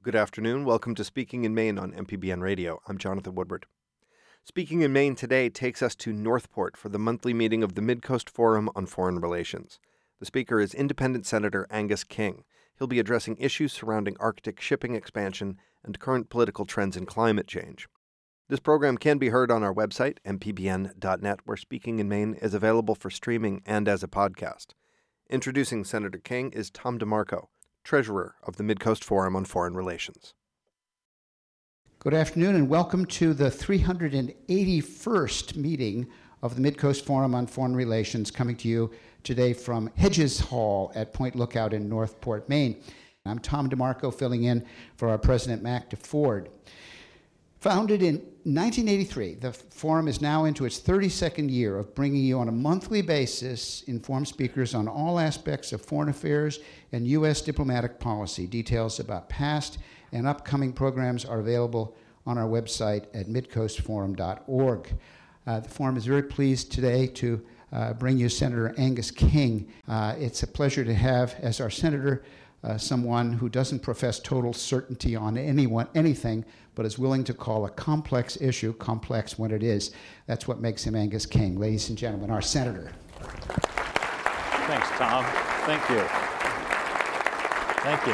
Good afternoon. Welcome to Speaking in Maine on MPBN Radio. I'm Jonathan Woodward. Speaking in Maine today takes us to Northport for the monthly meeting of the Midcoast Forum on Foreign Relations. The speaker is Independent Senator Angus King. He'll be addressing issues surrounding Arctic shipping expansion and current political trends in climate change. This program can be heard on our website, mpbn.net, where Speaking in Maine is available for streaming and as a podcast. Introducing Senator King is Tom DeMarco, Treasurer of the Midcoast Forum on Foreign Relations. Good afternoon and welcome to the 381st meeting of the Midcoast Forum on Foreign Relations, coming to you today from Hedges Hall at Point Lookout in Northport, Maine. I'm Tom DeMarco, filling in for our President Mac DeFord. Founded in 1983, the forum is now into its 32nd year of bringing you on a monthly basis informed speakers on all aspects of foreign affairs and U.S. diplomatic policy. Details about past and upcoming programs are available on our website at midcoastforum.org. The forum is very pleased today to bring you Senator Angus King. It's a pleasure to have as our senator someone who doesn't profess total certainty on anything, but is willing to call a complex issue complex when it is. That's what makes him Angus King. Ladies and gentlemen, our senator. Thanks, Tom. Thank you. Thank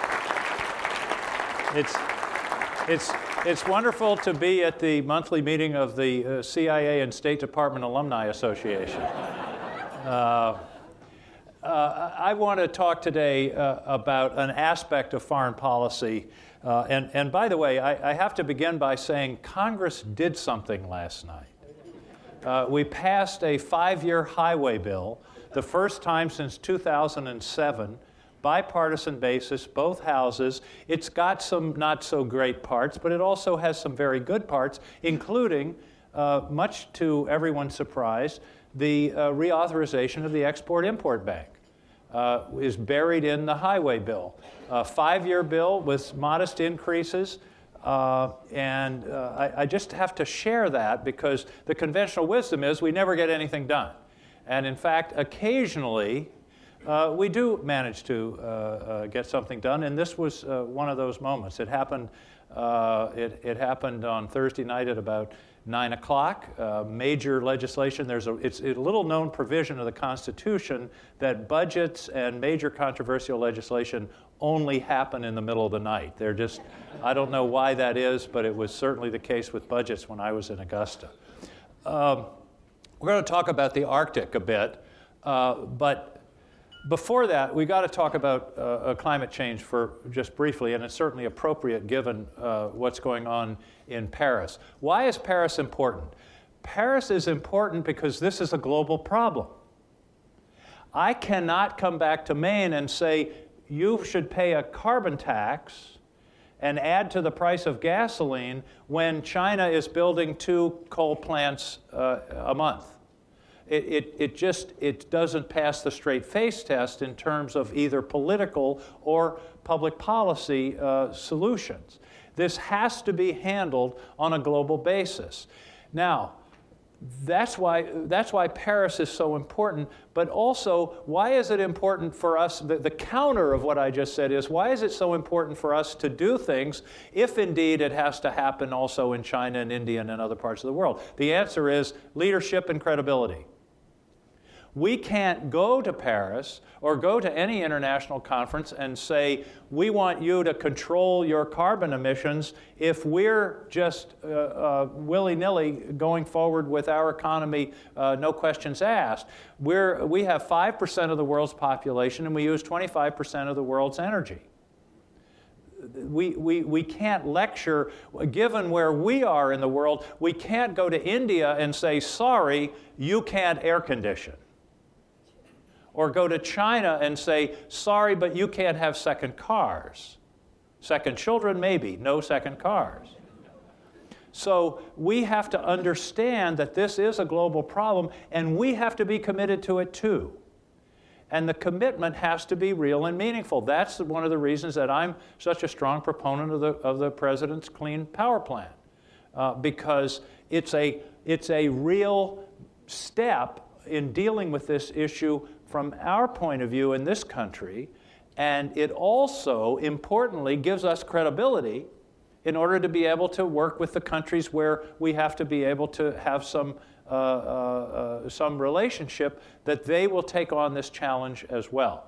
you. It's wonderful to be at the monthly meeting of the CIA and State Department Alumni Association. I want to talk today about an aspect of foreign policy. And by the way, I have to begin by saying Congress did something last night. We passed a 5-year highway bill, the first time since 2007, bipartisan basis, both houses. It's got some not so great parts, but it also has some very good parts, including, much to everyone's surprise, the reauthorization of the Export-Import Bank is buried in the highway bill. A 5-year bill with modest increases, and I just have to share that because the conventional wisdom is we never get anything done. And in fact, occasionally, we do manage to get something done, and this was one of those moments. It happened, it happened on Thursday night at about 9 o'clock, major legislation. It's a little-known provision of the Constitution that budgets and major controversial legislation only happen in the middle of the night. They're just, I don't know why that is, but it was certainly the case with budgets when I was in Augusta. We're going to talk about the Arctic a bit, but before that, we got to talk about climate change for just briefly, and it's certainly appropriate given what's going on in Paris. Why is Paris important? Paris is important because this is a global problem. I cannot come back to Maine and say, you should pay a carbon tax and add to the price of gasoline when China is building 2 coal plants a month. It doesn't pass the straight face test in terms of either political or public policy solutions. This has to be handled on a global basis. Now, that's why Paris is so important, but also why is it important for us, the counter of what I just said is, why is it so important for us to do things if indeed it has to happen also in China and India and in other parts of the world? The answer is leadership and credibility. We can't go to Paris or go to any international conference and say, we want you to control your carbon emissions if we're just willy-nilly going forward with our economy, no questions asked. We have 5% of the world's population and we use 25% of the world's energy. We can't lecture, given where we are in the world, we can't go to India and say, sorry, you can't air condition. Or go to China and say, sorry, but you can't have second cars. Second children, maybe, no second cars. So we have to understand that this is a global problem, and we have to be committed to it too. And the commitment has to be real and meaningful. That's one of the reasons that I'm such a strong proponent of the President's Clean Power Plan, because it's a real step in dealing with this issue from our point of view in this country, And it also, importantly, gives us credibility in order to be able to work with the countries where we have to be able to have some relationship that they will take on this challenge as well.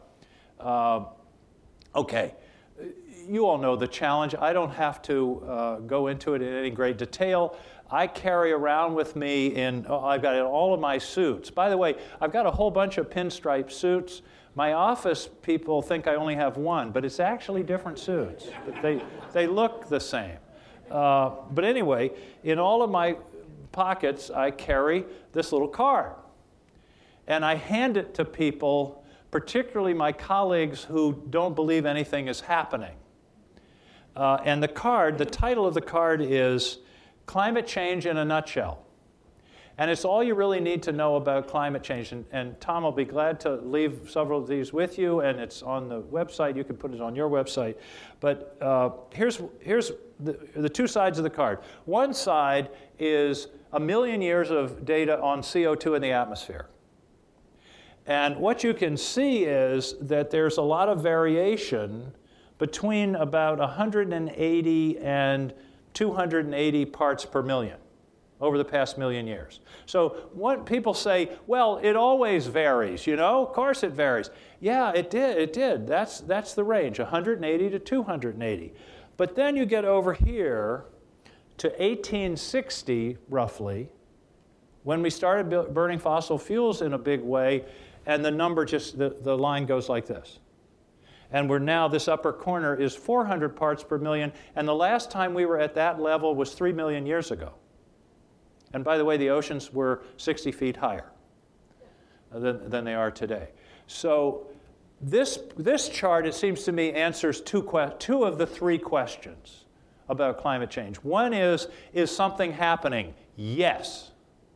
Okay, you all know the challenge. I don't have to go into it in any great detail. I carry around with me I've got it in all of my suits. By the way, I've got a whole bunch of pinstripe suits. My office people think I only have one, but it's actually different suits. But they look the same. But anyway, in all of my pockets, I carry this little card. And I hand it to people, particularly my colleagues who don't believe anything is happening. And the title of the card is Climate Change in a Nutshell. And it's all you really need to know about climate change. And Tom will be glad to leave several of these with you, and it's on the website. You can put it on your website. But here's the two sides of the card. One side is 1 million years of data on CO2 in the atmosphere. And what you can see is that there's a lot of variation between about 180 and 280 parts per million over the past 1 million years. So what people say, well, it always varies, you know? Of course it varies. Yeah, it did. That's the range, 180 to 280. But then you get over here to 1860, roughly, when we started burning fossil fuels in a big way, and the number the line goes like this. And we're now, this upper corner is 400 parts per million, and the last time we were at that level was 3 million years ago. And by the way, the oceans were 60 feet higher than they are today. So this chart, it seems to me, answers two of the three questions about climate change. One is something happening? Yes.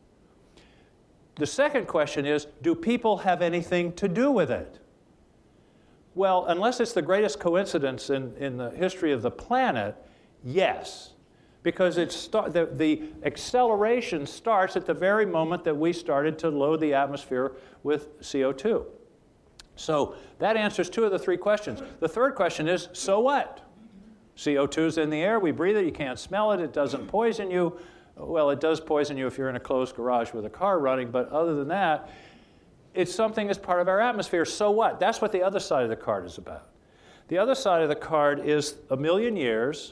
The second question is, do people have anything to do with it? Well, unless it's the greatest coincidence in the history of the planet, yes. Because the acceleration starts at the very moment that we started to load the atmosphere with CO2. So that answers two of the three questions. The third question is, so what? CO2 is in the air, we breathe it, you can't smell it, it doesn't poison you. Well, it does poison you if you're in a closed garage with a car running, but other than that, it's something that's part of our atmosphere. So what? That's what the other side of the card is about. The other side of the card is 1 million years.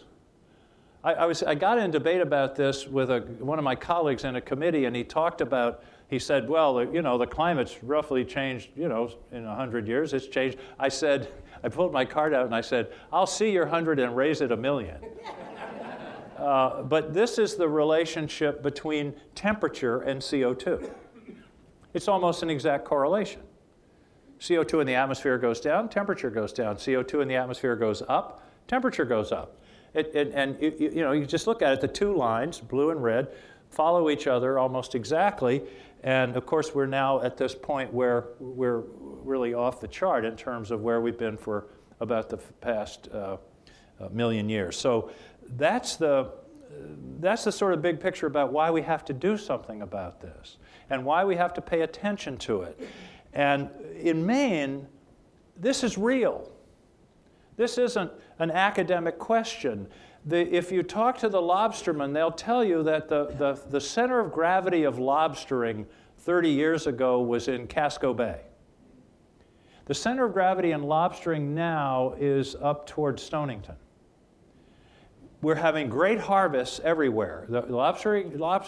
I got in debate about this with one of my colleagues in a committee, and he said, well, the climate's roughly changed, in 100 years, it's changed. I pulled my card out and I said, I'll see your 100 and raise it 1 million. But this is the relationship between temperature and CO2. It's almost an exact correlation. CO2 in the atmosphere goes down, temperature goes down. CO2 in the atmosphere goes up, temperature goes up. You just look at it, the two lines, blue and red, follow each other almost exactly. And of course, we're now at this point where we're really off the chart in terms of where we've been for about the past 1 million years. So that's the sort of big picture about why we have to do something about this and why we have to pay attention to it. And in Maine, this is real. This isn't an academic question. If you talk to the lobstermen, they'll tell you that the center of gravity of lobstering 30 years ago was in Casco Bay. The center of gravity in lobstering now is up towards Stonington. We're having great harvests everywhere. The lobsters,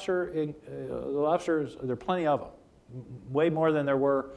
there are plenty of them, way more than there were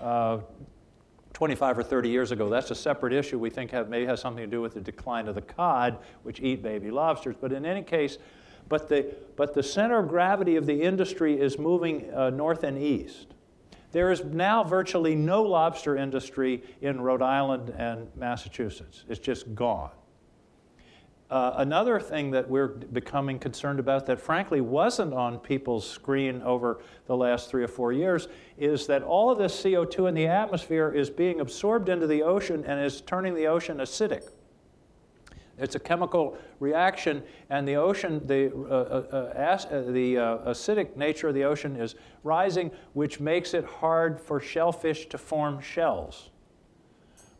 25 or 30 years ago. That's a separate issue we think may have something to do with the decline of the cod, which eat baby lobsters. But in any case, but the center of gravity of the industry is moving north and east. There is now virtually no lobster industry in Rhode Island and Massachusetts. It's just gone. Another thing that we're becoming concerned about that frankly wasn't on people's screen over the last 3 or 4 years is that all of this CO2 in the atmosphere is being absorbed into the ocean and is turning the ocean acidic. It's a chemical reaction, and the ocean, the acidic nature of the ocean is rising, which makes it hard for shellfish to form shells.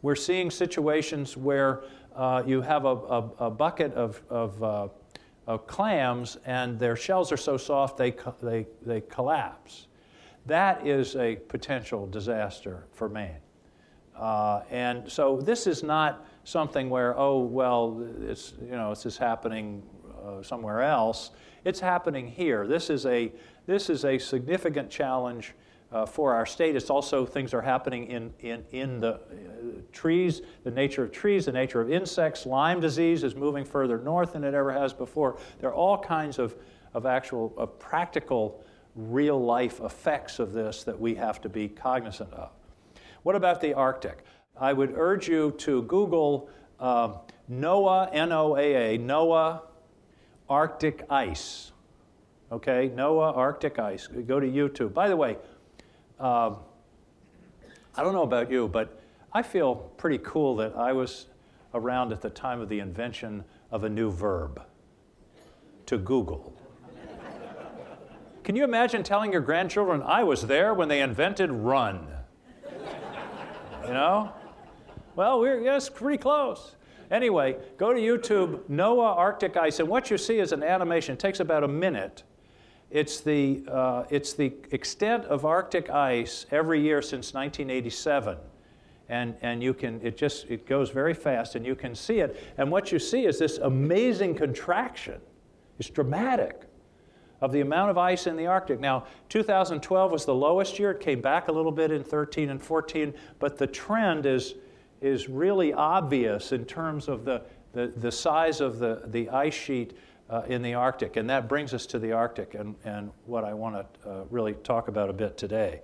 We're seeing situations where you have a bucket of clams and their shells are so soft they collapse. That is a potential disaster for Maine. And so this is not something where, oh, well, it's just happening somewhere else. It's happening here. This is a significant challenge for our state. It's also things are happening in the trees, the nature of trees, the nature of insects. Lyme disease is moving further north than it ever has before. There are all kinds of practical, real-life effects of this that we have to be cognizant of. What about the Arctic? I would urge you to Google NOAA, N-O-A-A, NOAA Arctic ice. Okay, NOAA Arctic ice. Go to YouTube. By the way, I don't know about you, but I feel pretty cool that I was around at the time of the invention of a new verb, to Google. Can you imagine telling your grandchildren, I was there when they invented run? You know? Well, yes, pretty close. Anyway, go to YouTube, NOAA Arctic ice, and what you see is an animation. It takes about a minute. It's the extent of Arctic ice every year since 1987. And you can, it goes very fast, and you can see it. And what you see is this amazing contraction. It's dramatic of the amount of ice in the Arctic. Now, 2012 was the lowest year. It came back a little bit in 13 and 14, but the trend is really obvious in terms of the size of the ice sheet in the Arctic. And that brings us to the Arctic and what I want to really talk about a bit today.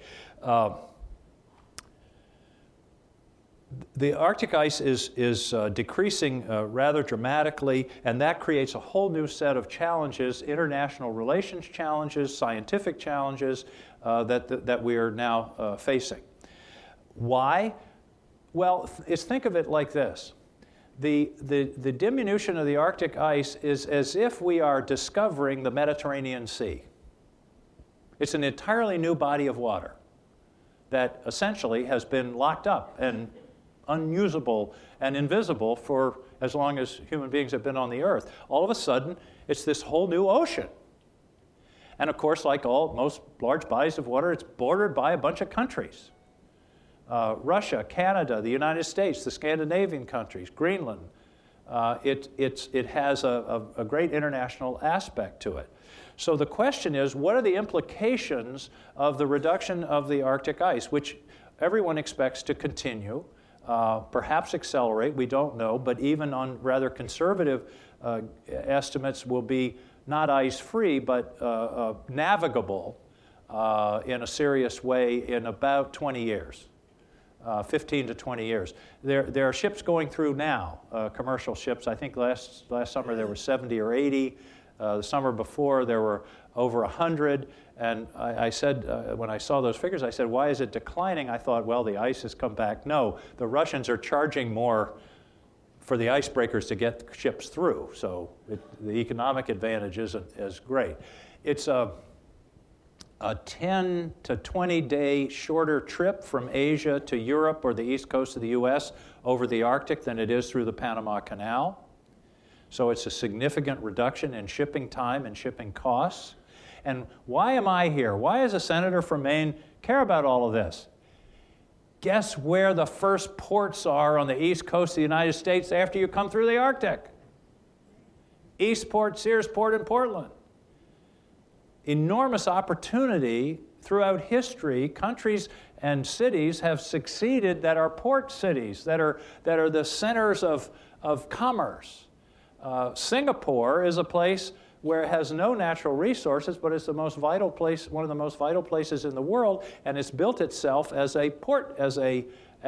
The Arctic ice is decreasing rather dramatically, and that creates a whole new set of challenges, international relations challenges, scientific challenges that we are now facing. Why? Well, think of it like this. The diminution of the Arctic ice is as if we are discovering the Mediterranean Sea. It's an entirely new body of water that essentially has been locked up and unusable and invisible for as long as human beings have been on the earth. All of a sudden, it's this whole new ocean. And of course, like most large bodies of water, it's bordered by a bunch of countries. Russia, Canada, the United States, the Scandinavian countries, Greenland. It has a great international aspect to it. So the question is, what are the implications of the reduction of the Arctic ice, which everyone expects to continue, perhaps accelerate, we don't know, but even on rather conservative estimates will be not ice-free, but navigable in a serious way in about 20 years. 15 to 20 years. There are ships going through now, commercial ships. I think last summer there were 70 or 80. The summer before there were over 100. And I said, when I saw those figures, I said, why is it declining? I thought, well, the ice has come back. No, the Russians are charging more for the icebreakers to get ships through. So the economic advantage isn't as great. It's a 10 to 20 day shorter trip from Asia to Europe or the east coast of the US over the Arctic than it is through the Panama Canal. So it's a significant reduction in shipping time and shipping costs. And why am I here? Why does a senator from Maine care about all of this? Guess where the first ports are on the east coast of the United States after you come through the Arctic? Eastport, Searsport, and Portland. Enormous opportunity throughout history. Countries and cities have succeeded that are port cities, that are the centers of commerce. Singapore is a place where it has no natural resources, but it's the most vital place, one of the most vital places in the world, and it's built itself as a port, as a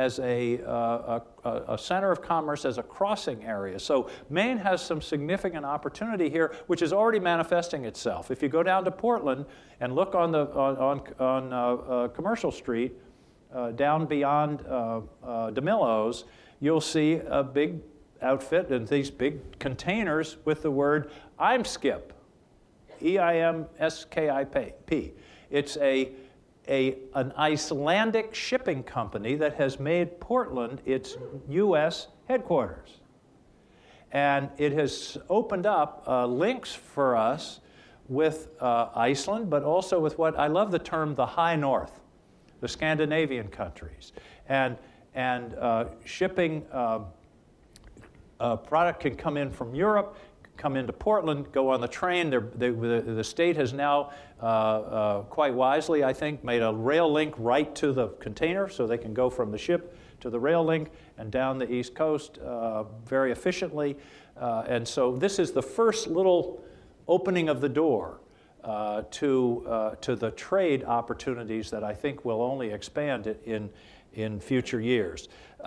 center of commerce, as a crossing area. So Maine has some significant opportunity here, which is already manifesting itself. If you go down to Portland and look on Commercial Street, down beyond DeMillo's, you'll see a big outfit and these big containers with the word IMSKIP, E-I-M-S-K-I-P. It's a an Icelandic shipping company that has made Portland its U.S. headquarters. And it has opened up links for us with Iceland, but also with what I love the term the High North, the Scandinavian countries. And shipping product can come in from Europe, come into Portland, go on the train. The state has now, quite wisely, I think, made a rail link right to the container so they can go from the ship to the rail link and down the East Coast very efficiently. And so this is the first little opening of the door to the trade opportunities that I think will only expand in future years.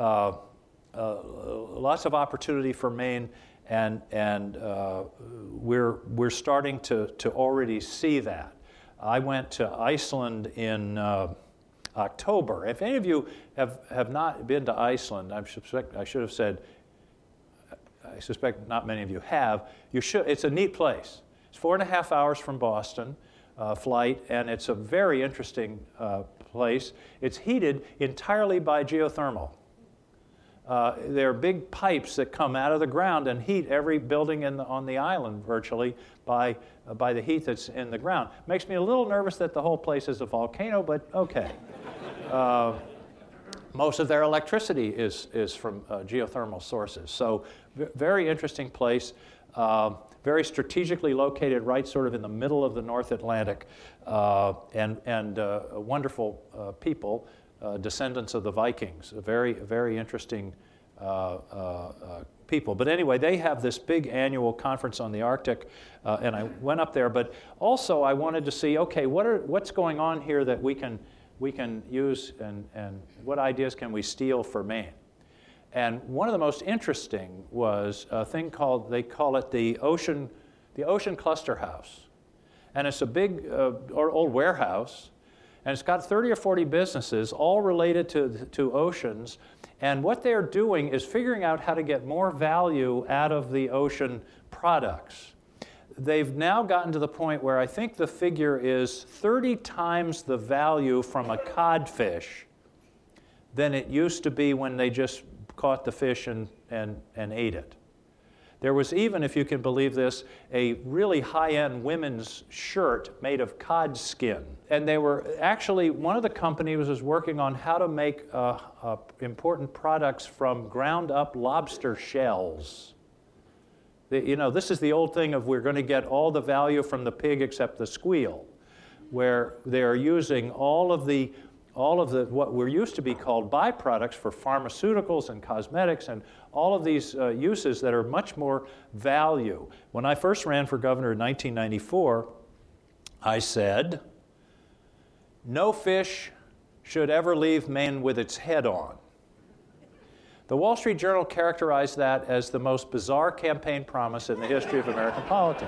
Lots of opportunity for Maine, and we're starting to already see that. I went to Iceland in October. If any of you have not been to Iceland, I suspect not many of you have. You should. It's a neat place. It's 4.5 hours from Boston flight, and it's a very interesting place. It's heated entirely by geothermal. There are big pipes that come out of the ground and heat every building on the island virtually by the heat that's in the ground. Makes me a little nervous that the whole place is a volcano, but okay. Most of their electricity is from geothermal sources. So very interesting place, very strategically located right sort of in the middle of the North Atlantic, and wonderful people. Descendants of the Vikings, very, very interesting people. But anyway, they have this big annual conference on the Arctic, and I went up there. But also, I wanted to see, okay, what's going on here that we can use, and what ideas can we steal for Maine? And one of the most interesting was a thing they call it the Ocean Cluster House, and it's a big old warehouse. And it's got 30 or 40 businesses, all related to oceans. And what they're doing is figuring out how to get more value out of the ocean products. They've now gotten to the point where I think the figure is 30 times the value from a codfish than it used to be when they just caught the fish and ate it. There was even, if you can believe this, a really high-end women's shirt made of cod skin. And they were actually, one of the companies was working on how to make important products from ground-up lobster shells. This is the old thing of we're going to get all the value from the pig except the squeal, where they're using all of the what were used to be called byproducts for pharmaceuticals and cosmetics and all of these uses that are much more value. When I first ran for governor in 1994, I said, no fish should ever leave Maine with its head on. The Wall Street Journal characterized that as the most bizarre campaign promise in the history of American politics.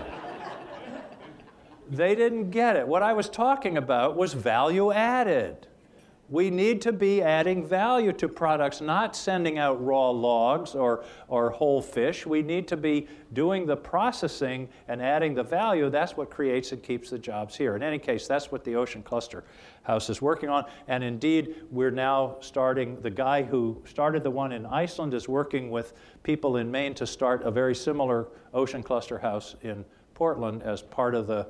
They didn't get it. What I was talking about was value added. We need to be adding value to products, not sending out raw logs or whole fish. We need to be doing the processing and adding the value. That's what creates and keeps the jobs here. In any case, that's what the Ocean Cluster House is working on. And indeed, we're now starting, the guy who started the one in Iceland is working with people in Maine to start a very similar Ocean Cluster House in Portland as part of the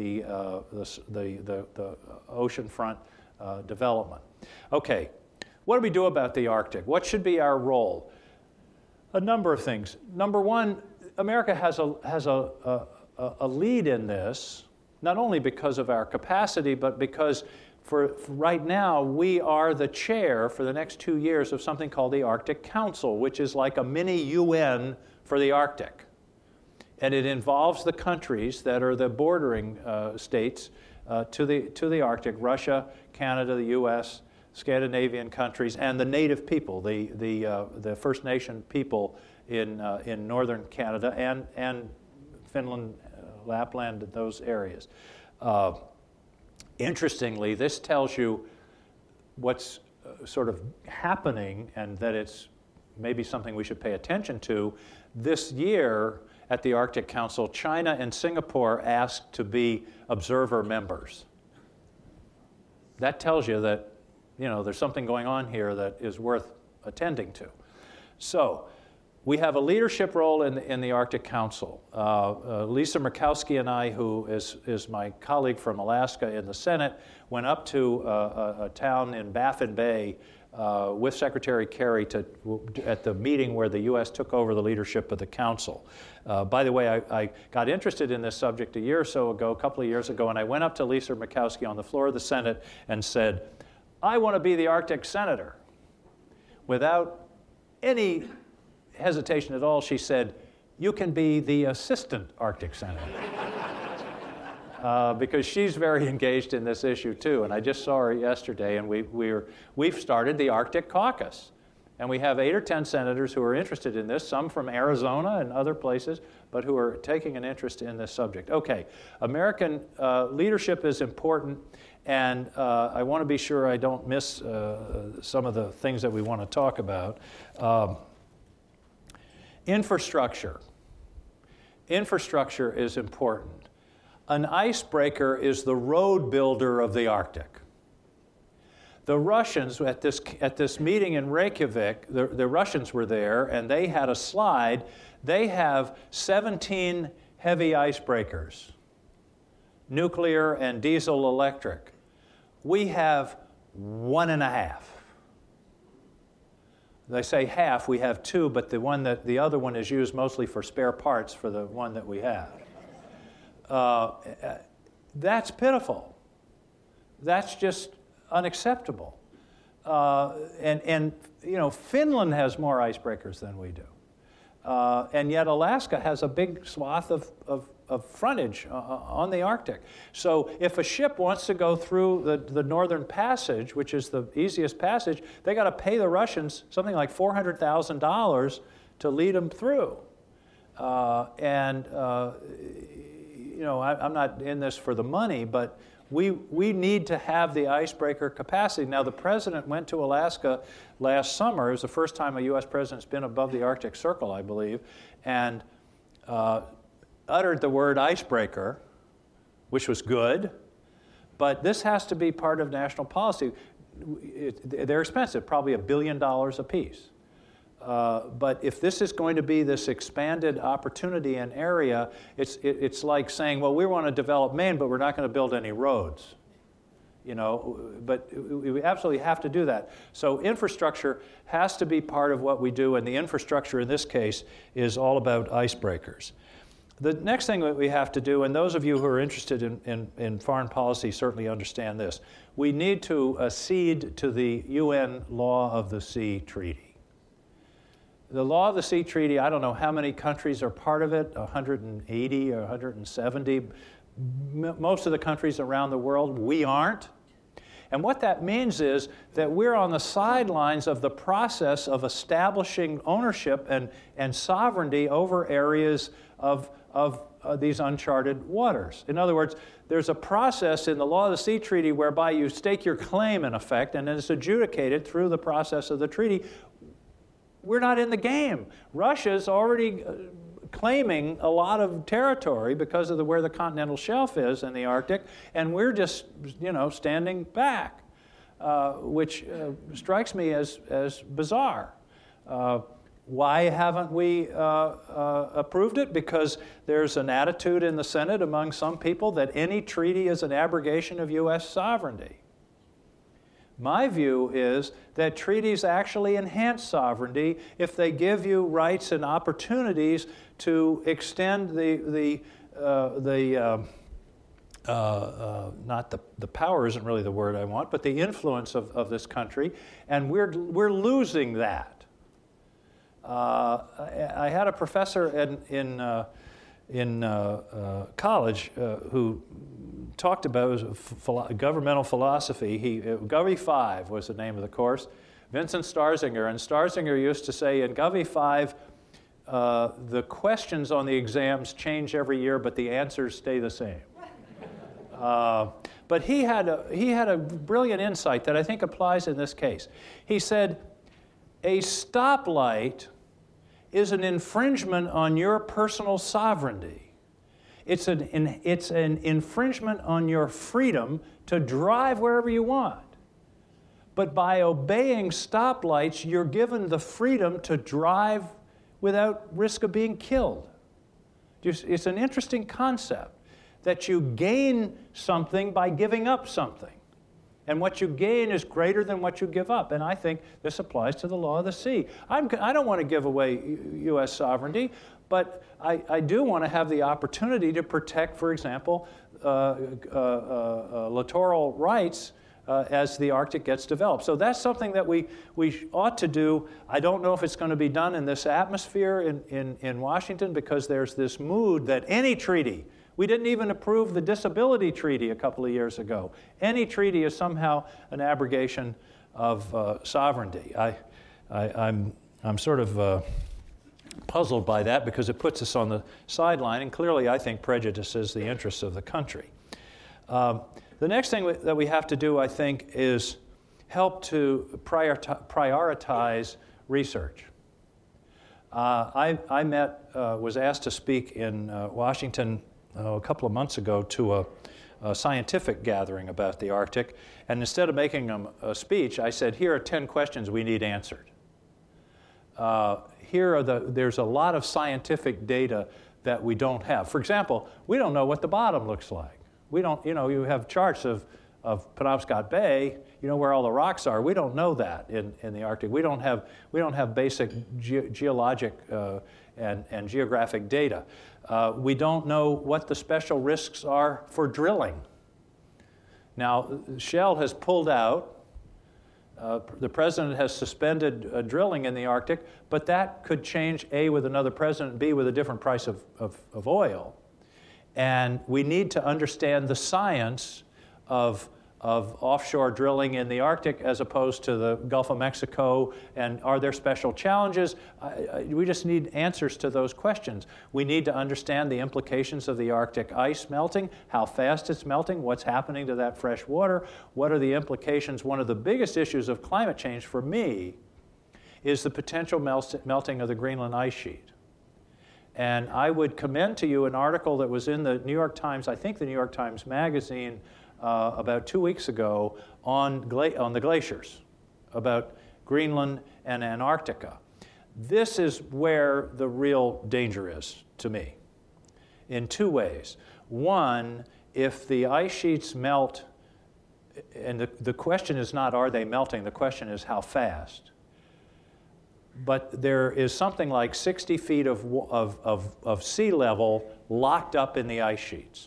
oceanfront development. Okay, what do we do about the Arctic? What should be our role? A number of things. Number one, America has a lead in this, not only because of our capacity, but because for right now, we are the chair for the next 2 years of something called the Arctic Council, which is like a mini UN for the Arctic. And it involves the countries that are the bordering states to the Arctic: Russia, Canada, the U.S., Scandinavian countries, and the native people, the First Nation people in northern Canada and Finland, Lapland, those areas. Interestingly, this tells you what's sort of happening, and that it's maybe something we should pay attention to. This year at the Arctic Council, China and Singapore asked to be observer members. that tells you that, there's something going on here that is worth attending to. So we have a leadership role in the Arctic Council. Lisa Murkowski and I, who is my colleague from Alaska in the Senate, went up to a town in Baffin Bay with Secretary Kerry at the meeting where the U.S. took over the leadership of the Council. By the way, I got interested in this subject a couple of years ago, and I went up to Lisa Murkowski on the floor of the Senate and said, I want to be the Arctic senator. Without any hesitation at all, she said, you can be the assistant Arctic senator. Because she's very engaged in this issue too. And I just saw her yesterday, and we've started the Arctic Caucus. And we have 8 or 10 senators who are interested in this, some from Arizona and other places, but who are taking an interest in this subject. Okay, American leadership is important, and I want to be sure I don't miss some of the things that we want to talk about. Infrastructure. Infrastructure is important. An icebreaker is the road builder of the Arctic. The Russians, at this meeting in Reykjavik, the Russians were there, and they had a slide. They have 17 heavy icebreakers, nuclear and diesel electric. We have 1.5. They say half, we have 2, but the other one is used mostly for spare parts for the one that we have. That's pitiful. That's just unacceptable. And Finland has more icebreakers than we do. And yet Alaska has a big swath of frontage on the Arctic. So if a ship wants to go through the Northern Passage, which is the easiest passage, they got to pay the Russians something like $400,000 to lead them through. I'm not in this for the money, but we need to have the icebreaker capacity. Now, the president went to Alaska last summer. It was the first time a U.S. president's been above the Arctic Circle, I believe, and uttered the word icebreaker, which was good, but this has to be part of national policy. They're expensive, probably $1 billion a piece. But if this is going to be this expanded opportunity and area, it's like saying, well, we want to develop Maine, but we're not going to build any roads. But we absolutely have to do that. So infrastructure has to be part of what we do, and the infrastructure in this case is all about icebreakers. The next thing that we have to do, and those of you who are interested in foreign policy certainly understand this, we need to accede to the UN Law of the Sea Treaty. The Law of the Sea Treaty, I don't know how many countries are part of it, 180 or 170. Most of the countries around the world, we aren't. And what that means is that we're on the sidelines of the process of establishing ownership and sovereignty over areas of these uncharted waters. In other words, there's a process in the Law of the Sea Treaty whereby you stake your claim, in effect, and then it's adjudicated through the process of the treaty. We're not in the game. Russia's already claiming a lot of territory because of where the continental shelf is in the Arctic, and we're just, standing back, which strikes me as bizarre. Why haven't we approved it? Because there's an attitude in the Senate among some people that any treaty is an abrogation of U.S. sovereignty. My view is that treaties actually enhance sovereignty if they give you rights and opportunities to extend the power isn't really the word I want, but the influence of this country, and we're losing that. I had a professor in college who talked about governmental philosophy. Govey 5 was the name of the course. Vincent Starzinger, and Starzinger used to say in Govey 5, the questions on the exams change every year, but the answers stay the same. But he had a brilliant insight that I think applies in this case. He said, a stoplight is an infringement on your personal sovereignty. It's an infringement on your freedom to drive wherever you want. But by obeying stoplights, you're given the freedom to drive without risk of being killed. It's an interesting concept that you gain something by giving up something. And what you gain is greater than what you give up. And I think this applies to the law of the sea. I don't want to give away U.S. sovereignty, but I do want to have the opportunity to protect, for example, littoral rights as the Arctic gets developed. So that's something that we ought to do. I don't know if it's going to be done in this atmosphere in Washington, because there's this mood that any treaty, we didn't even approve the disability treaty a couple of years ago. Any treaty is somehow an abrogation of sovereignty. I'm sort of puzzled by that, because it puts us on the sideline, and clearly I think prejudices the interests of the country. The next thing that we have to do, I think, is help to prioritize research. I was asked to speak in Washington a couple of months ago to a scientific gathering about the Arctic, and instead of making them a speech, I said, here are 10 questions we need answered. There's a lot of scientific data that we don't have. For example, we don't know what the bottom looks like. We don't, you have charts of Penobscot Bay, you know where all the rocks are. We don't know that in the Arctic. We don't have basic geologic and geographic data. We don't know what the special risks are for drilling. Now, Shell has pulled out. The president has suspended drilling in the Arctic, but that could change, A, with another president, B, with a different price of oil. And we need to understand the science of offshore drilling in the Arctic as opposed to the Gulf of Mexico, and are there special challenges? We just need answers to those questions. We need to understand the implications of the Arctic ice melting, how fast it's melting, what's happening to that fresh water, what are the implications. One of the biggest issues of climate change for me is the potential melting of the Greenland ice sheet. And I would commend to you an article that was in the New York Times, I think the New York Times Magazine, about 2 weeks ago on the glaciers, about Greenland and Antarctica. This is where the real danger is to me, in two ways. One, if the ice sheets melt, and the question is not are they melting, the question is how fast. But there is something like 60 feet of sea level locked up in the ice sheets.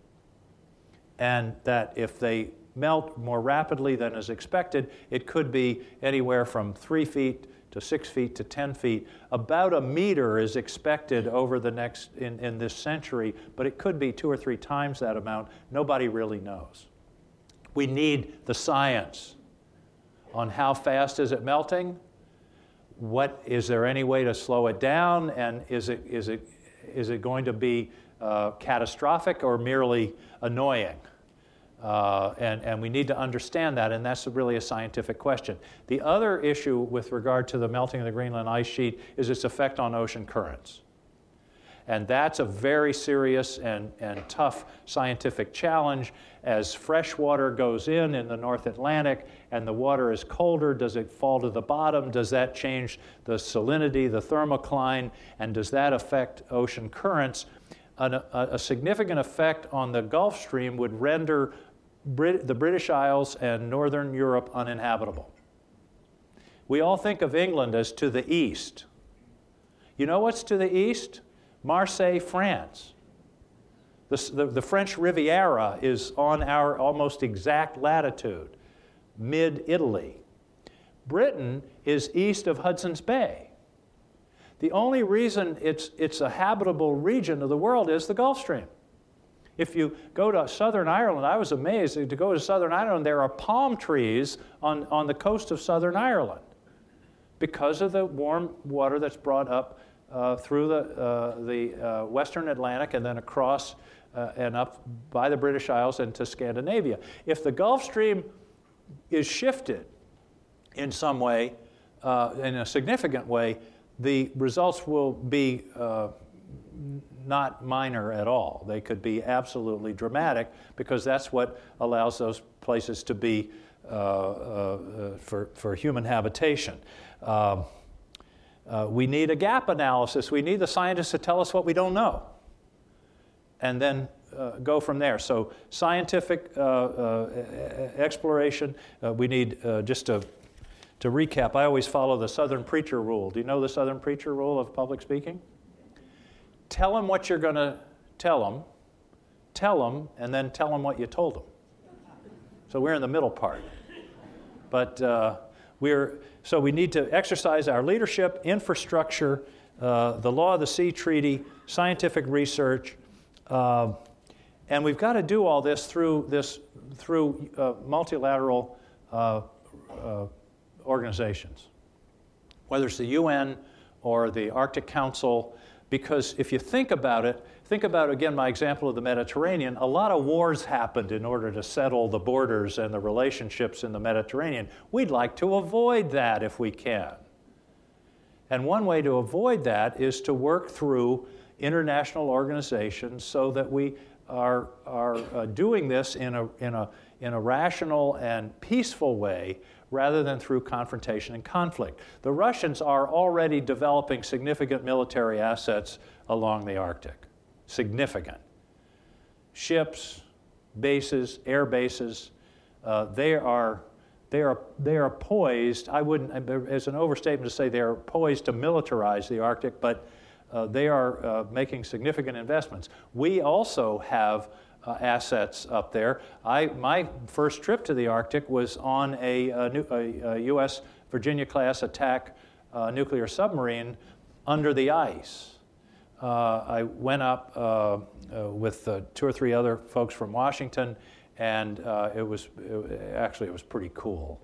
And that if they melt more rapidly than is expected, it could be anywhere from 3 feet to 6 feet to 10 feet. About a meter is expected over the next, in this century, but it could be 2 or 3 times that amount. Nobody really knows. We need the science on how fast is it melting. Is there any way to slow it down, and is it going to be catastrophic or merely annoying? And we need to understand that, and that's really a scientific question. The other issue with regard to the melting of the Greenland ice sheet is its effect on ocean currents. And that's a very serious and tough scientific challenge. As fresh water goes in the North Atlantic and the water is colder, does it fall to the bottom? Does that change the salinity, the thermocline, and does that affect ocean currents? A significant effect on the Gulf Stream would render the British Isles and Northern Europe uninhabitable. We all think of England as to the east. You know what's to the east? Marseille, France. The French Riviera is on our almost exact latitude, mid-Italy. Britain is east of Hudson's Bay. The only reason it's a habitable region of the world is the Gulf Stream. If you go to Southern Ireland, I was amazed to go to Southern Ireland, there are palm trees on the coast of Southern Ireland because of the warm water that's brought up through the Western Atlantic and then across and up by the British Isles into Scandinavia. If the Gulf Stream is shifted in some way, in a significant way, the results will be not minor at all. They could be absolutely dramatic, because that's what allows those places to be for human habitation. We need a gap analysis. We need the scientists to tell us what we don't know, and then go from there. So scientific exploration, we need, just to recap, I always follow the Southern Preacher Rule. Do you know the Southern Preacher Rule of public speaking? Tell them what you're going to tell them, and then tell them what you told them. So we're in the middle part. But so we need to exercise our leadership, infrastructure, the Law of the Sea Treaty, scientific research, and we've got to do all this through multilateral organizations, whether it's the UN or the Arctic Council, because if you think about it, again, my example of the Mediterranean, a lot of wars happened in order to settle the borders and the relationships in the Mediterranean. We'd like to avoid that if we can. And one way to avoid that is to work through international organizations so that we are doing this in a rational and peaceful way, rather than through confrontation and conflict. The Russians are already developing significant military assets along the Arctic. Significant. Ships, bases, air bases, they are poised. I wouldn't, it's an overstatement to say they are poised to militarize the Arctic, but they are making significant investments. We also have assets up there. My first trip to the Arctic was on a U.S. Virginia-class attack nuclear submarine under the ice. I went up with 2 or 3 other folks from Washington, and it was pretty cool.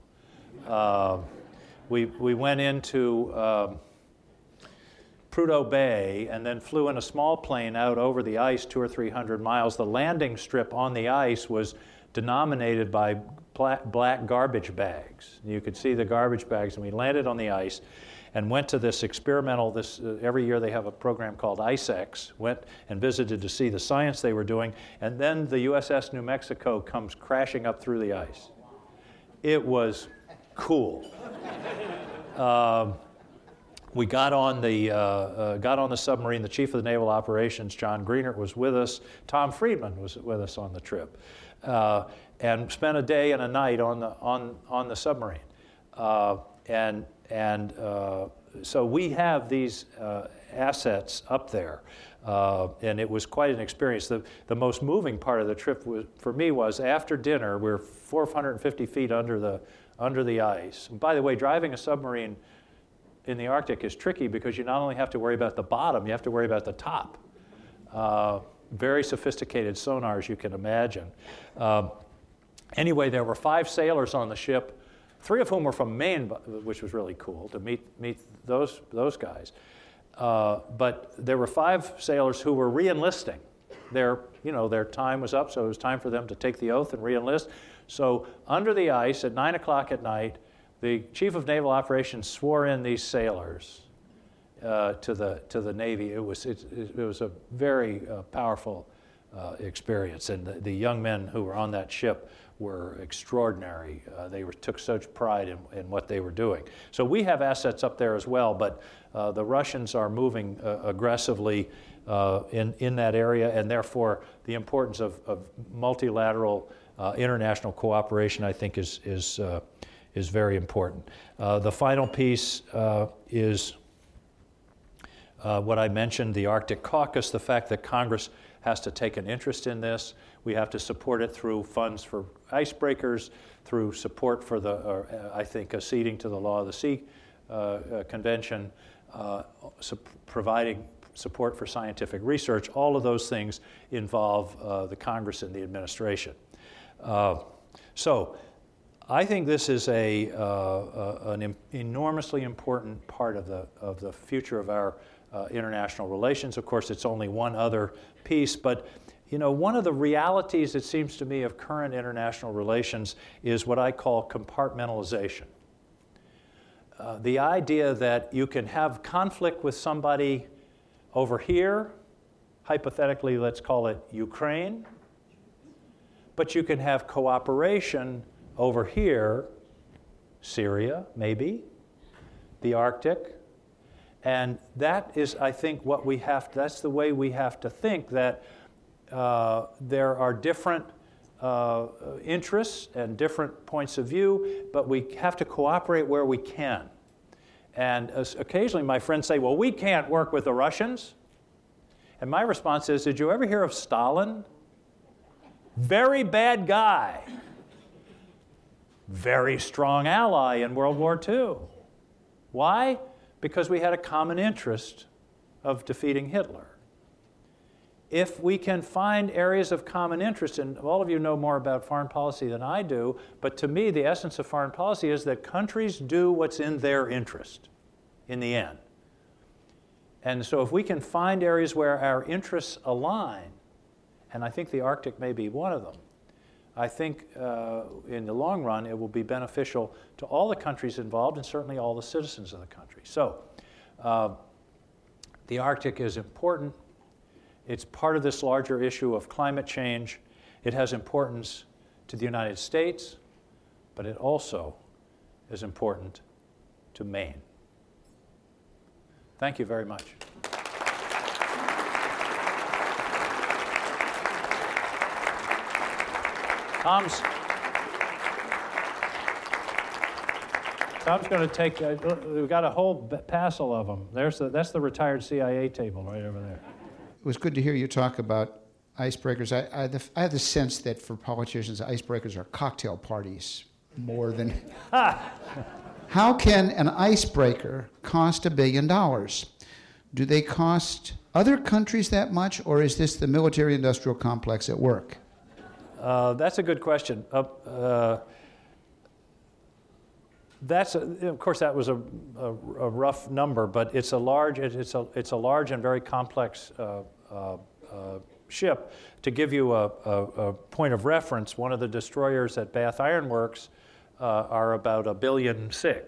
We went into Prudhoe Bay and then flew in a small plane out over the ice 200 or 300 miles. The landing strip on the ice was denominated by black garbage bags. You could see the garbage bags, and we landed on the ice and went to this experimental, every year they have a program called ICEX, went and visited to see the science they were doing, and then the USS New Mexico comes crashing up through the ice. It was cool. We got on the submarine. The chief of the naval operations, John Greenert, was with us. Tom Friedman was with us on the trip, and spent a day and a night on the submarine. So we have these assets up there, and it was quite an experience. The most moving part of the trip for me was after dinner. We're 450 feet under the ice. And by the way, driving a submarine in the Arctic is tricky, because you not only have to worry about the bottom, you have to worry about the top. Very sophisticated sonars, you can imagine. Anyway, there were 5 sailors on the ship, 3 of whom were from Maine, which was really cool to meet those guys. But there were 5 sailors who were re-enlisting. Their time was up, so it was time for them to take the oath and re-enlist. So under the ice at 9 o'clock at night, the chief of naval operations swore in these sailors to the Navy. It was a very powerful experience, and the young men who were on that ship were extraordinary. They took such pride in what they were doing. So we have assets up there as well, but the Russians are moving aggressively in that area, and therefore the importance of multilateral international cooperation, I think, is very important. The final piece is what I mentioned, the Arctic Caucus, the fact that Congress has to take an interest in this. We have to support it through funds for icebreakers, through support for acceding to the Law of the Sea Convention, providing support for scientific research. All of those things involve the Congress and the administration. So I think this is an enormously important part of the future of our international relations. Of course, it's only one other piece, but one of the realities, it seems to me, of current international relations is what I call compartmentalization. The idea that you can have conflict with somebody over here, hypothetically, let's call it Ukraine, but you can have cooperation over here, Syria, maybe, the Arctic, and that is, I think, what we have to, that's the way we have to think, that there are different interests and different points of view, but we have to cooperate where we can. And occasionally my friends say, well, we can't work with the Russians. And my response is, did you ever hear of Stalin? Very bad guy. Very strong ally in World War II. Why? Because we had a common interest of defeating Hitler. If we can find areas of common interest, and all of you know more about foreign policy than I do, but to me the essence of foreign policy is that countries do what's in their interest in the end. And so if we can find areas where our interests align, and I think the Arctic may be one of them, I think in the long run it will be beneficial to all the countries involved and certainly all the citizens of the country. So the Arctic is important. It's part of this larger issue of climate change. It has importance to the United States, but it also is important to Maine. Thank you very much. Tom's going to take, we've got a whole passel of them. That's the retired CIA table right over there. It was good to hear you talk about icebreakers. I have the sense that for politicians, icebreakers are cocktail parties more than... How can an icebreaker cost $1 billion? Do they cost other countries that much, or is this the military-industrial complex at work? That's a good question. Of course, that was a rough number, but it's a large and very complex ship. To give you a point of reference, one of the destroyers at Bath Iron Works are about $1.6 billion,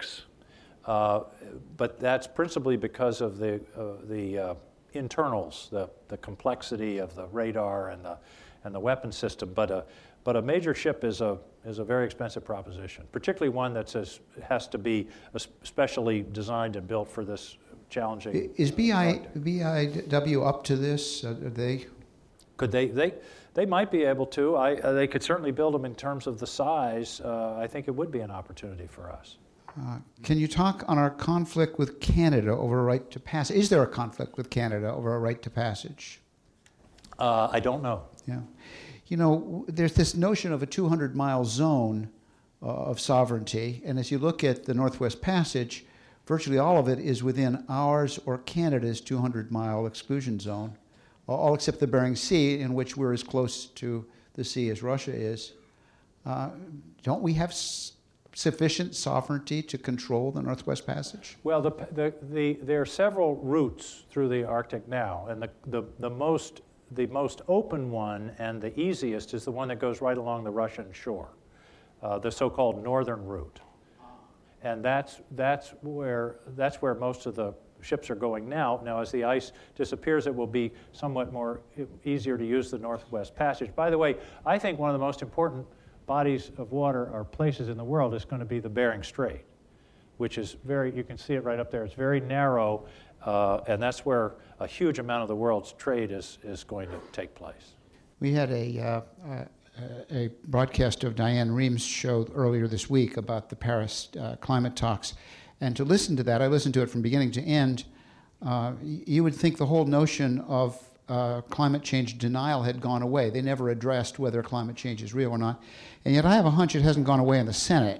but that's principally because of the internals, the complexity of the radar and the weapon system. But a major ship is a very expensive proposition, particularly one that has to be specially designed and built for this challenging. Is BIW up to this? Could they might be able to. They could certainly build them in terms of the size. I think it would be an opportunity for us. Can you talk on our conflict with Canada over a right to passage? Is there a conflict with Canada over a right to passage? I don't know. Yeah. You know, there's this notion of a 200-mile zone of sovereignty, and as you look at the Northwest Passage, virtually all of it is within ours or Canada's 200-mile exclusion zone, all except the Bering Sea, in which we're as close to the sea as Russia is. Don't we have sufficient sovereignty to control the Northwest Passage? Well, there are several routes through the Arctic now, and the most open one and the easiest is the one that goes right along the Russian shore, the so-called northern route, and that's where most of the ships are going now. Now, as the ice disappears, it will be somewhat more easier to use the Northwest Passage. By the way, I think one of the most important bodies of water or places in the world is going to be the Bering Strait, which is you can see it right up there. It's very narrow, and that's where a huge amount of the world's trade is going to take place. We had a broadcast of Diane Ream's show earlier this week about the Paris climate talks. And to listen to that, I listened to it from beginning to end, you would think the whole notion of climate change denial had gone away. They never addressed whether climate change is real or not. And yet I have a hunch it hasn't gone away in the Senate.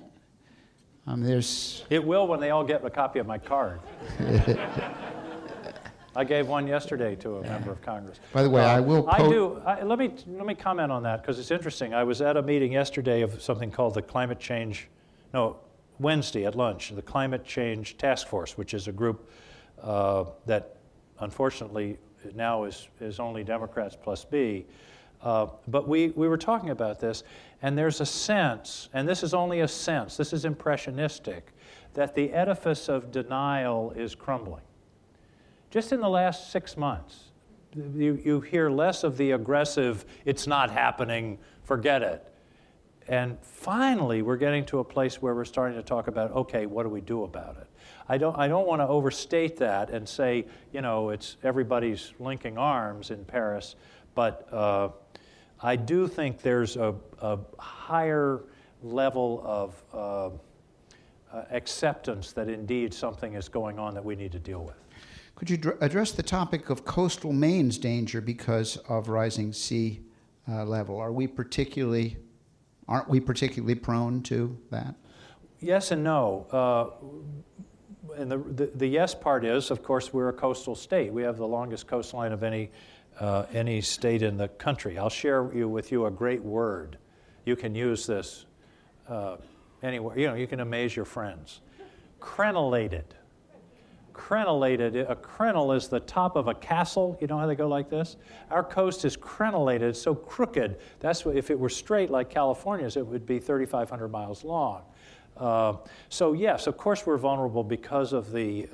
It will when they all get a copy of my card. I gave one yesterday to a member of Congress. By the way, I will let me comment on that, because it's interesting. I was at a meeting yesterday of something called the Wednesday at lunch, the Climate Change Task Force, which is a group that unfortunately now is only Democrats plus B. But we were talking about this, and there's a sense, and this is only a sense, this is impressionistic, that the edifice of denial is crumbling. Just in the last 6 months, you hear less of the aggressive, it's not happening, forget it. And finally, we're getting to a place where we're starting to talk about, okay, what do we do about it? I don't want to overstate that and say, it's everybody's linking arms in Paris, but I do think there's a higher level of acceptance that indeed something is going on that we need to deal with. Could you address the topic of coastal Maine's danger because of rising sea level? Aren't we particularly prone to that? Yes and no. And the yes part is, of course, we're a coastal state. We have the longest coastline of any state in the country. I'll share with you a great word. You can use this anywhere. You can amaze your friends. Crenellated. Crenellated. A crenel is the top of a castle. You know how they go like this? Our coast is crenellated. It's so crooked. That's what, if it were straight like California's, it would be 3,500 miles long. So yes, of course we're vulnerable because of the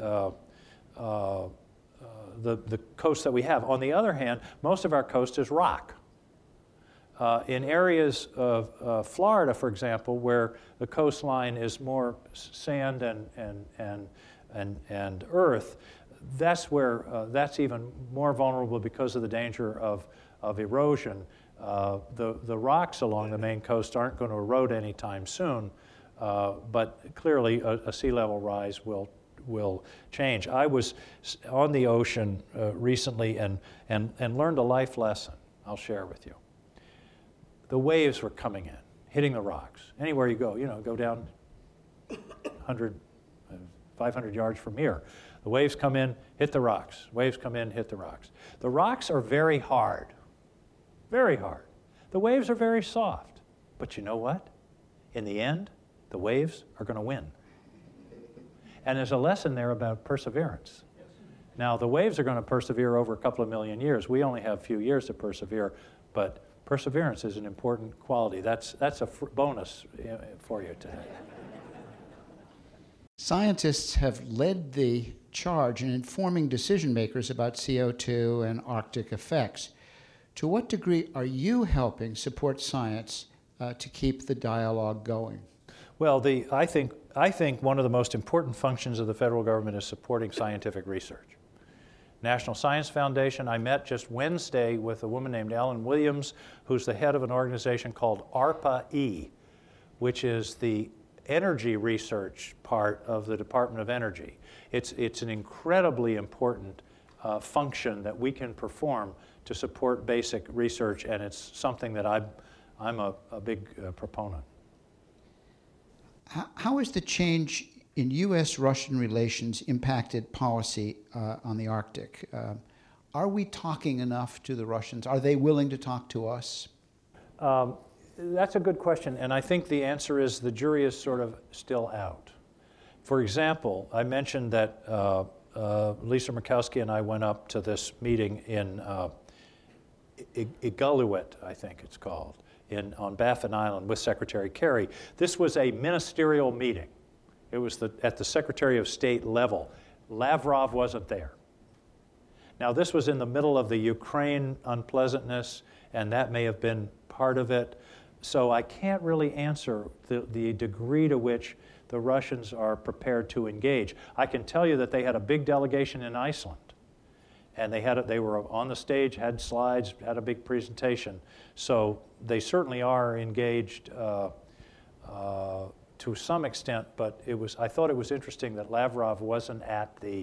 coast that we have. On the other hand, most of our coast is rock. In areas of Florida, for example, where the coastline is more sand and earth, that's where that's even more vulnerable because of the danger of erosion. The rocks along the Maine coast aren't going to erode anytime soon, but clearly a sea level rise will change. I was on the ocean recently and learned a life lesson I'll share with you. The waves were coming in, hitting the rocks. Anywhere you go, go down 100, 500 yards from here. The waves come in, hit the rocks. Waves come in, hit the rocks. The rocks are very hard, very hard. The waves are very soft. But you know what? In the end, the waves are going to win. And there's a lesson there about perseverance. Now, the waves are going to persevere over a couple of million years. We only have a few years to persevere, but perseverance is an important quality. That's a bonus for you today. Scientists have led the charge in informing decision makers about CO2 and Arctic effects. To what degree are you helping support science to keep the dialogue going? Well, I think one of the most important functions of the federal government is supporting scientific research. National Science Foundation, I met just Wednesday with a woman named Ellen Williams, who's the head of an organization called ARPA-E, which is the energy research part of the Department of Energy. It's an incredibly important function that we can perform to support basic research, and it's something that I'm a big proponent. How has the change in U.S.-Russian relations impacted policy on the Arctic? Are we talking enough to the Russians? Are they willing to talk to us? That's a good question, and I think the answer is the jury is sort of still out. For example, I mentioned that Lisa Murkowski and I went up to this meeting in Iqaluit, I think it's called, on Baffin Island with Secretary Kerry. This was a ministerial meeting. It was at the Secretary of State level. Lavrov wasn't there. Now, this was in the middle of the Ukraine unpleasantness, and that may have been part of it. So I can't really answer the degree to which the Russians are prepared to engage. I can tell you that they had a big delegation in Iceland, and they were on the stage, had slides, had a big presentation. So they certainly are engaged to some extent, but I thought it was interesting that Lavrov wasn't at the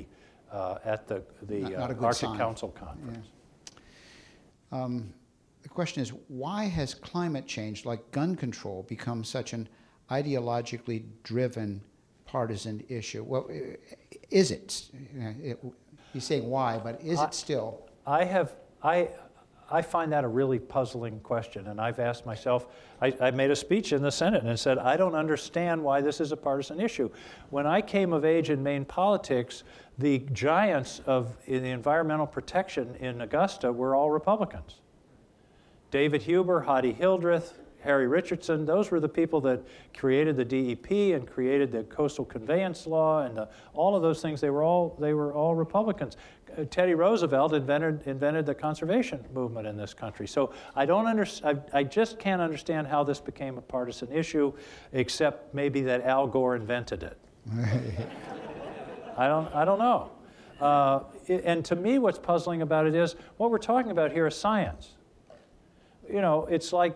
Arctic Council conference. Yeah. The question is, why has climate change, like gun control, become such an ideologically driven partisan issue? Well, is it? He's saying why, but is it still? I find that a really puzzling question, and I've asked myself, I made a speech in the Senate and said, I don't understand why this is a partisan issue. When I came of age in Maine politics, the giants in the environmental protection in Augusta were all Republicans. David Huber, Hadi Hildreth, Harry Richardson, those were the people that created the DEP and created the Coastal Conveyance Law and all of those things. They were all Republicans. Teddy Roosevelt invented the conservation movement in this country. So I just can't understand how this became a partisan issue, except maybe that Al Gore invented it. I don't know. And to me, what's puzzling about it is what we're talking about here is science. It's like,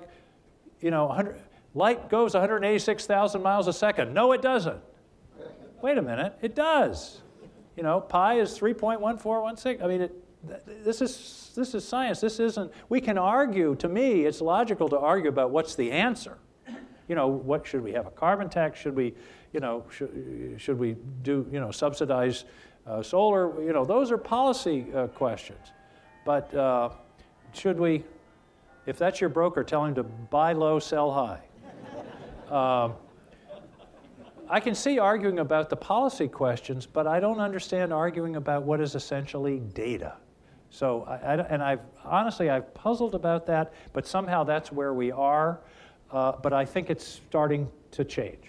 light goes 186,000 miles a second. No, it doesn't. Wait a minute, it does. Pi is 3.1416. I mean, this is science. This isn't. We can argue. To me, it's logical to argue about what's the answer. What should we have a carbon tax? Should we, should we do, subsidize solar? Those are policy questions. But should we? If that's your broker, tell him to buy low, sell high. I can see arguing about the policy questions, but I don't understand arguing about what is essentially data. So, I've puzzled about that, but somehow that's where we are. But I think it's starting to change.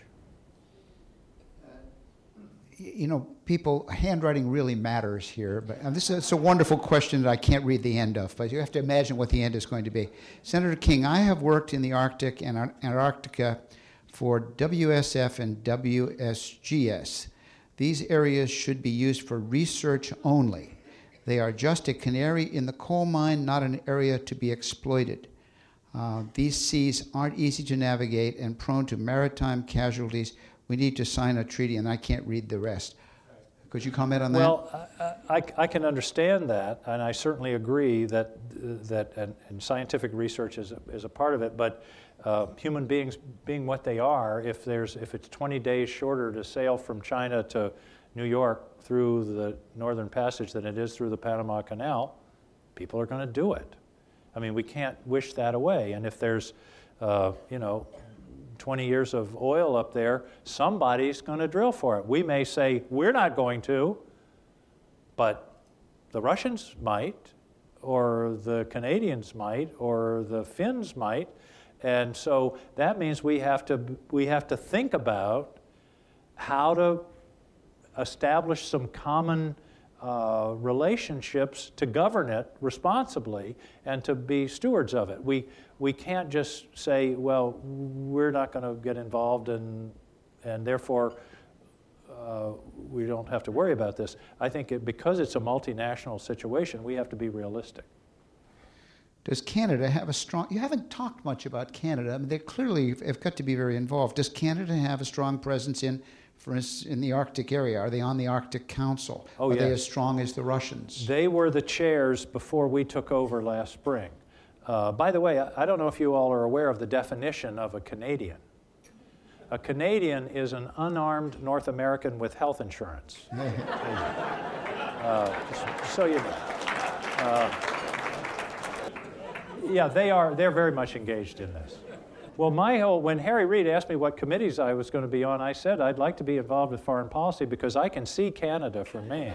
People, handwriting really matters here. But it's a wonderful question that I can't read the end of, but you have to imagine what the end is going to be. Senator King, I have worked in the Arctic and Antarctica for WSF and WSGS. These areas should be used for research only. They are just a canary in the coal mine, not an area to be exploited. These seas aren't easy to navigate and prone to maritime casualties. We need to sign a treaty, and I can't read the rest. Could you comment on that? Well, I can understand that, and I certainly agree that and scientific research is a part of it. But human beings, being what they are, if it's 20 days shorter to sail from China to New York through the Northern Passage than it is through the Panama Canal, people are going to do it. I mean, we can't wish that away. And if there's, 20 years of oil up there, somebody's going to drill for it. We may say, we're not going to, but the Russians might, or the Canadians might, or the Finns might. And so that means we have to think about how to establish some common relationships to govern it responsibly and to be stewards of it. We can't just say, well, we're not going to get involved and therefore we don't have to worry about this. I think because it's a multinational situation, we have to be realistic. Does Canada have a strong, you haven't talked much about Canada. I mean, they clearly have got to be very involved. Does Canada have a strong presence for instance, in the Arctic area? Are they on the Arctic Council? Oh, Are yes. they as strong as the Russians? They were the chairs before we took over last spring. By the way, I don't know if you all are aware of the definition of a Canadian. A Canadian is an unarmed North American with health insurance. So you know. Yeah, they're very much engaged in this. Well, when Harry Reid asked me what committees I was going to be on, I said I'd like to be involved with foreign policy because I can see Canada from Maine.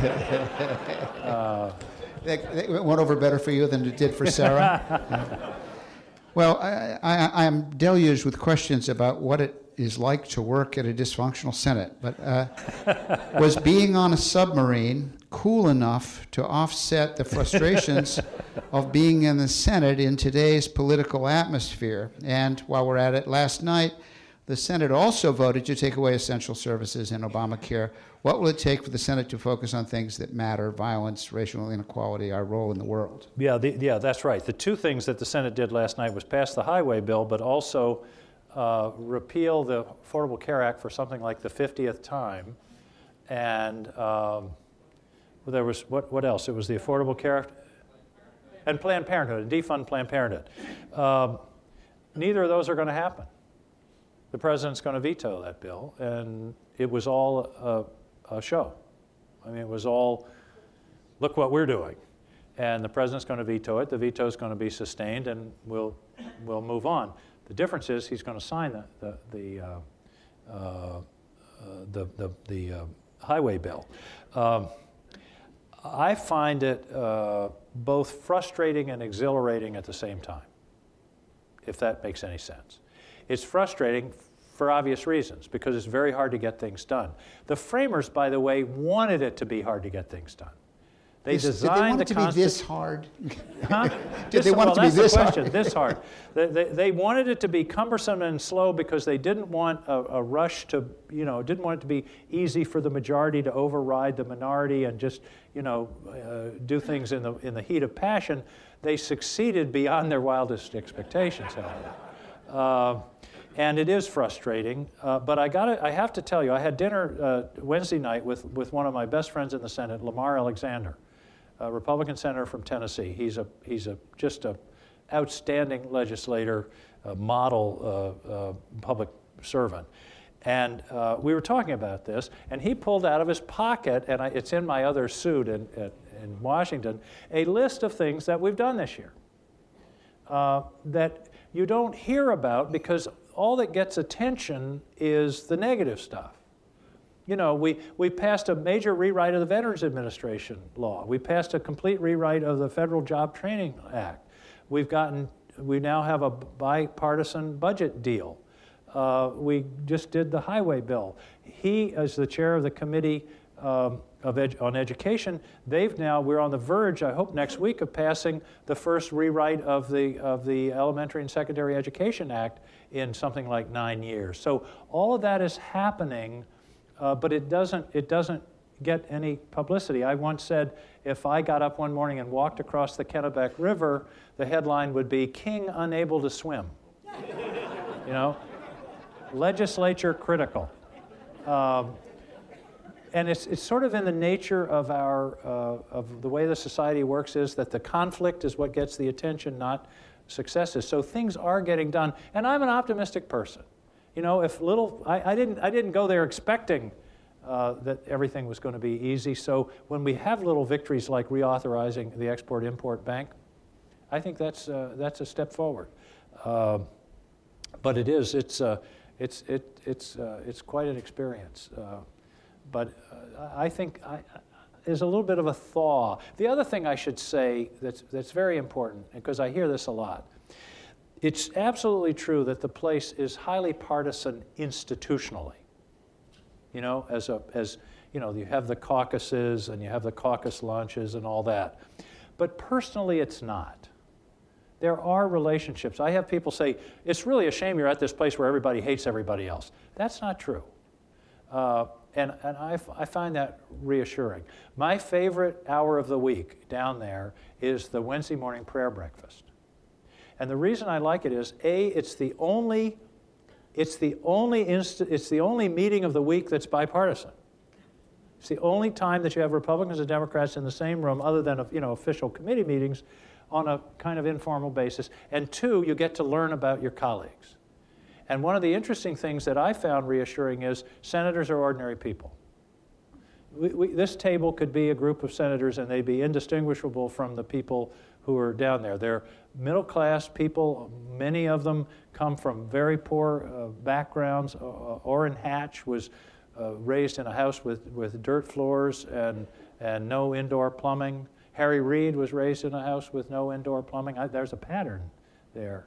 It went over better for you than it did for Sarah. Well, I am deluged with questions about what it is like to work at a dysfunctional Senate. But was being on a submarine cool enough to offset the frustrations of being in the Senate in today's political atmosphere? And while we're at it, last night, the Senate also voted to take away essential services in Obamacare. What will it take for the Senate to focus on things that matter, violence, racial inequality, our role in the world? Yeah, that's right. The two things that the Senate did last night was pass the highway bill, but also repeal the Affordable Care Act for something like the 50th time. And there was, what else? It was the Affordable Care Act and Planned Parenthood, and defund Planned Parenthood. Neither of those are going to happen. The president's going to veto that bill, and it was all a show. I mean, it was all, look what we're doing. And the president's going to veto it. The veto is going to be sustained, and we'll move on. The difference is he's going to sign the highway bill. I find it both frustrating and exhilarating at the same time if that makes any sense. It's frustrating for obvious reasons, because it's very hard to get things done. The framers, by the way, wanted it to be hard to get things done. They designed did they want it to be this hard? Huh? Did they want it to be this hard? This hard. They wanted it to be cumbersome and slow because they didn't want a rush to, didn't want it to be easy for the majority to override the minority and just, do things in the heat of passion. They succeeded beyond their wildest expectations, however. And it is frustrating, but I have to tell you, I had dinner Wednesday night with one of my best friends in the Senate, Lamar Alexander, a Republican senator from Tennessee. He's just a outstanding legislator, model public servant. And we were talking about this, and he pulled out of his pocket, and it's in my other suit in Washington, a list of things that we've done this year that you don't hear about because all that gets attention is the negative stuff. We passed a major rewrite of the Veterans Administration law. We passed a complete rewrite of the Federal Job Training Act. We now have a bipartisan budget deal. We just did the highway bill. He, as the chair of the committee on education, we're on the verge, I hope next week, of passing the first rewrite of the Elementary and Secondary Education Act in something like 9 years. So all of that is happening, but it doesn't get any publicity. I once said if I got up one morning and walked across the Kennebec River, the headline would be "King Unable to Swim." Legislature critical. And it's sort of in the nature of of the way the society works, is that the conflict is what gets the attention, not successes. So things are getting done, and I'm an optimistic person. I didn't go there expecting that everything was going to be easy. So when we have little victories like reauthorizing the Export-Import Bank, I think that's a step forward. But it's quite an experience. But I think there's a little bit of a thaw. The other thing I should say that's very important, because I hear this a lot, it's absolutely true that the place is highly partisan institutionally. You have the caucuses and you have the caucus lunches and all that. But personally, it's not. There are relationships. I have people say, it's really a shame you're at this place where everybody hates everybody else. That's not true. And I find that reassuring. My favorite hour of the week down there is the Wednesday morning prayer breakfast. And the reason I like it is, it's the only meeting of the week that's bipartisan. It's the only time that you have Republicans and Democrats in the same room, other than official committee meetings, on a kind of informal basis. And two, you get to learn about your colleagues. And one of the interesting things that I found reassuring is senators are ordinary people. This table could be a group of senators and they'd be indistinguishable from the people who are down there. They're middle-class people. Many of them come from very poor backgrounds. Orrin Hatch was raised in a house with dirt floors and no indoor plumbing. Harry Reid was raised in a house with no indoor plumbing. There's a pattern there.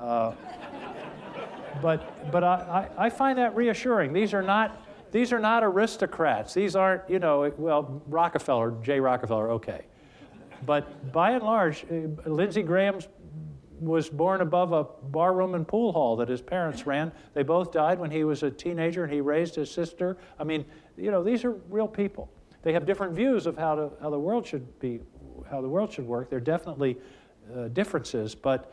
But I find that reassuring. These are not aristocrats. These aren't, Rockefeller, Jay Rockefeller, okay. But by and large, Lindsey Graham was born above a barroom and pool hall that his parents ran. They both died when he was a teenager, and he raised his sister. I mean, these are real people. They have different views of how the world should work. There are definitely differences, but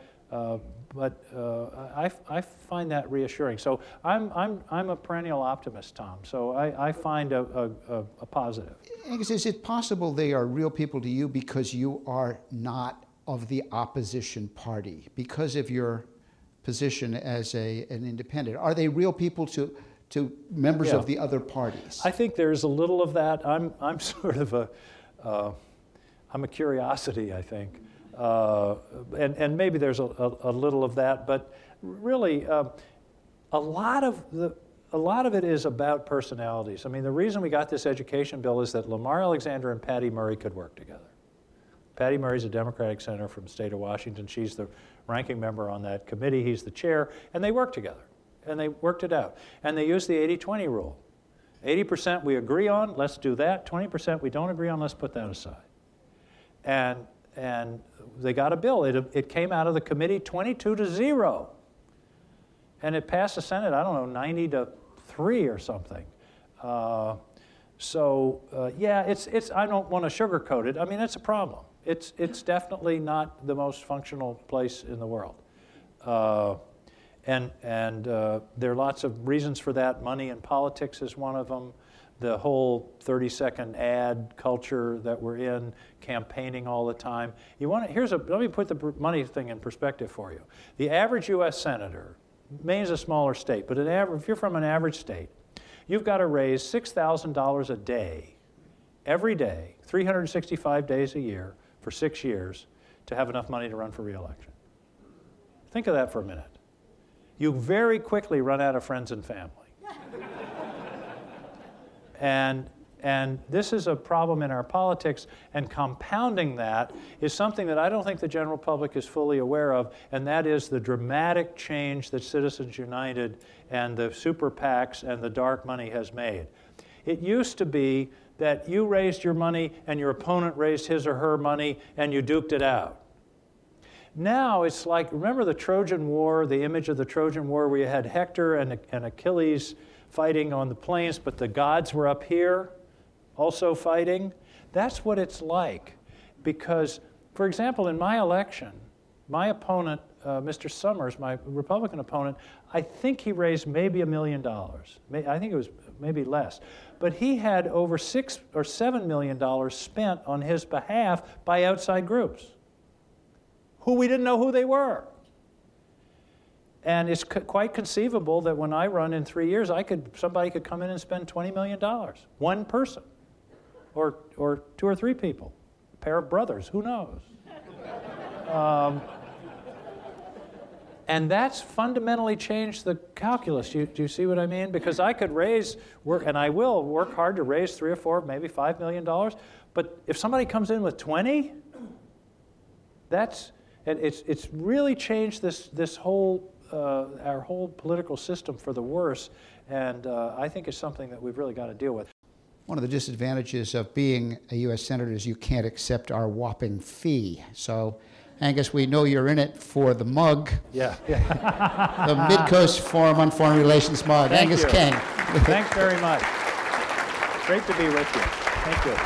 I find that reassuring. So I'm a perennial optimist, Tom. So I find a positive. Angus, is it possible they are real people to you because you are not of the opposition party, because of your position as an independent? Are they real people to members of the other parties? I think there's a little of that. I'm sort of I'm a curiosity, I think. And maybe there's a little of that, but really a lot of it is about personalities. I mean, the reason we got this education bill is that Lamar Alexander and Patty Murray could work together. Patty Murray's a Democratic senator from the state of Washington. She's the ranking member on that committee. He's the chair, and they work together, and they worked it out. And they use the 80-20 rule. 80% we agree on, let's do that. 20% we don't agree on, let's put that aside. And they got a bill. It came out of the committee 22-0. And it passed the Senate, I don't know, 90-3 or something. Yeah, it's. I don't want to sugarcoat it. I mean, it's a problem. It's definitely not the most functional place in the world. And there are lots of reasons for that. Money in politics is one of them. The whole 30-second ad culture that we're in, campaigning all the time. Let me put the money thing in perspective for you. The average U.S. senator, Maine's a smaller state, but if you're from an average state, you've got to raise $6,000 a day, every day, 365 days a year for 6 years to have enough money to run for re-election. Think of that for a minute. You very quickly run out of friends and family. And this is a problem in our politics, and compounding that is something that I don't think the general public is fully aware of, and that is the dramatic change that Citizens United and the super PACs and the dark money has made. It used to be that you raised your money and your opponent raised his or her money and you duked it out. Now it's like, remember the Trojan War, the image of the Trojan War where you had Hector and Achilles fighting on the plains, but the gods were up here also fighting? That's what it's like. Because, for example, in my election, my opponent, Mr. Summers, my Republican opponent, I think he raised maybe $1 million. I think it was maybe less. But he had over $6 or $7 million spent on his behalf by outside groups who we didn't know who they were. And it's quite conceivable that when I run in 3 years, somebody could come in and spend $20 million. One person, or 2 or 3 people, a pair of brothers, who knows? And that's fundamentally changed the calculus. Do you see what I mean? Because I could and I will work hard to raise 3 or 4, maybe $5 million. But if somebody comes in with 20, it's really changed this whole our whole political system for the worse, and I think it's something that we've really got to deal with. One of the disadvantages of being a U.S. Senator is you can't accept our whopping fee. So, Angus, we know you're in it for the mug. Yeah. The Midcoast Forum on Foreign Relations mug. Thank Angus you. King. Thanks very much. Great to be with you. Thank you.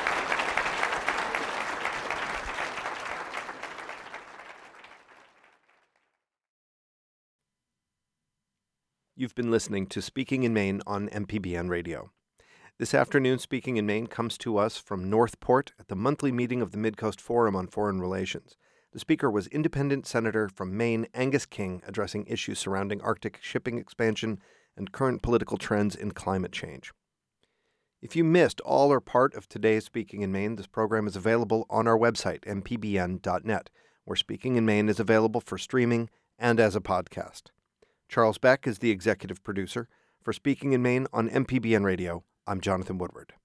You've been listening to Speaking in Maine on MPBN Radio. This afternoon, Speaking in Maine comes to us from Northport at the monthly meeting of the Midcoast Forum on Foreign Relations. The speaker was Independent Senator from Maine Angus King, addressing issues surrounding Arctic shipping expansion and current political trends in climate change. If you missed all or part of today's Speaking in Maine, this program is available on our website, mpbn.net, where Speaking in Maine is available for streaming and as a podcast. Charles Beck is the executive producer. For Speaking in Maine on MPBN Radio, I'm Jonathan Woodward.